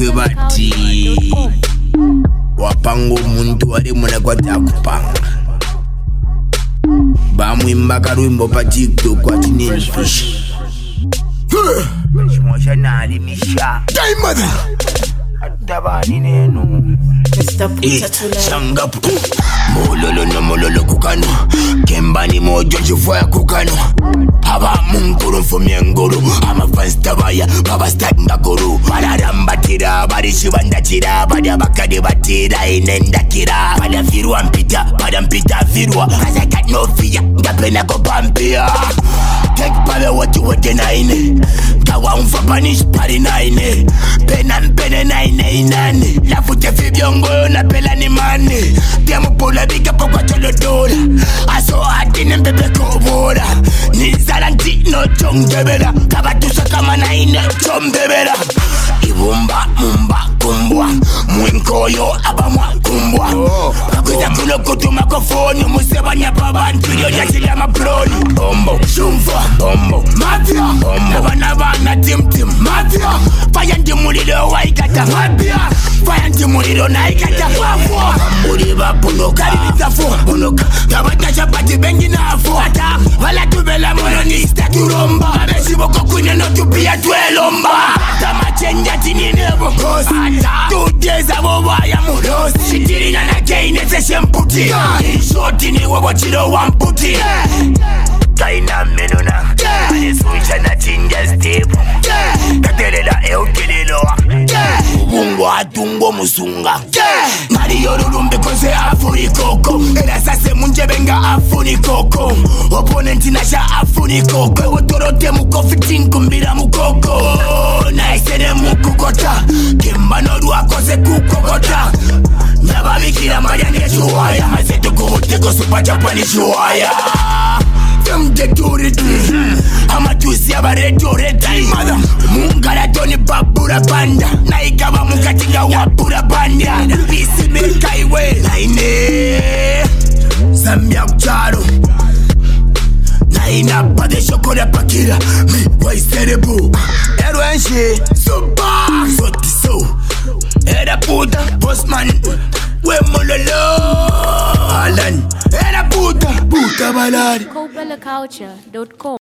kwebati wapanga omuntu ali munakwata akupanga bamwimba karwimbo pa TikTok ati nilfish Mwisha nali misha Mother Atabani nenu Shangapu Mololo no mololo kukano Kembani mojo jufaya kukano Haba munkuru mfumye nguru Ama fans tabaya baba stack ngakuru Bararambatira barishibandachira Bada bakade batira inendakira Bada virua mpita Bada mpita virua Cause I got no fear Ngapena kopampia Take pale watu wete naine Kawa umfapanish pari naine Pena mpene naine inane Lafute fibiongo na pela ni mane Tiamu pula bika pokwa cholo dola Aso atine mbebe kobora Nizalanti no chongebera Kabatusa kama naine chombebera Ibumba mumba kumbwa Mwinkoyo abamwa kumbwa Kuza kuno kutuma kofoni Museba nyapa bantu yo nyasila mabroni Bombo shumfa Bombo Mafia Bombo Nabana tim Mafia Faya ndimulilo waikata Mafia Faya ndimulilo naikata Mafia Muri bapuno Karibitafu Punoka Tabatasha pati bengi nafu Ata Wala tubela mononista turomba Abeshi boko kune no tupia tuelomba Tama chenja tini nebo kosi Ata 2 days abobaya mulosi Shitirina na keine se shemputi Inshoti ni wabo chilo wamputi Kaina menuna Ane suisha na chinja step Katelela eukililo Ubungo atungo musunga Mari yorurumbe kose afuri koko Era sase munje benga afuni koko Opponenti nasha afuni koko Otorote mukofi tinkumbira mukoko Naisene mukukota Kimba noru akose kukokota Nyababikira mayane shuwaya Mazeto kubuteko super Japani shuwaya Them get to it I'ma to see about it to it Mother Mungara Tony Babura Banda Naikawa Mukatinga Wapura Banda Bisi Milkaiwe Naine Zambia Ucharo Naina Pade Shokora Pakira Mi Waiserebu Erwenshi Super Sotiso Era puta Postman We mololo Alan Era puta Puta balari CoBellaCulture.com